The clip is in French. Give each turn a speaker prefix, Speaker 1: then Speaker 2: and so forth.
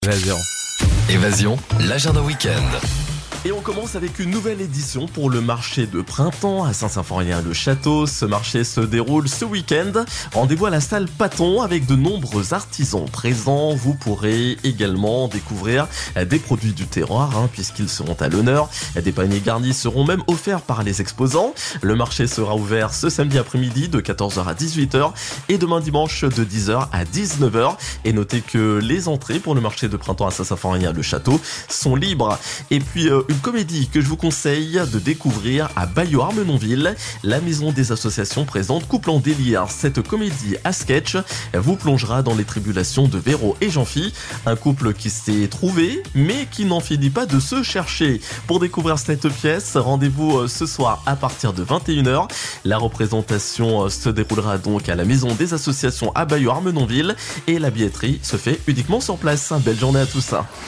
Speaker 1: Évasion.
Speaker 2: Évasion, l'agenda week-end.
Speaker 3: Et on commence avec une nouvelle édition pour le marché de printemps à Saint-Symphorien-le-Château. Ce marché se déroule ce week-end. Rendez-vous à la salle Paton avec de nombreux artisans présents. Vous pourrez également découvrir des produits du terroir puisqu'ils seront à l'honneur. Des paniers garnis seront même offerts par les exposants. Le marché sera ouvert ce samedi après-midi de 14h à 18h et demain dimanche de 10h à 19h. Et notez que les entrées pour le marché de printemps à Saint-Symphorien-le-Château sont libres. Et puis une comédie que je vous conseille de découvrir à Bailleul-Armenonville. La maison des associations présente Couple en délire. Cette comédie à sketch vous plongera dans les tribulations de Véro et Jean-Phi, un couple qui s'est trouvé mais qui n'en finit pas de se chercher. Pour découvrir cette pièce, rendez-vous ce soir à partir de 21h. La représentation se déroulera donc à la maison des associations à Bailleul-Armenonville et la billetterie se fait uniquement sur place. Belle journée à tous.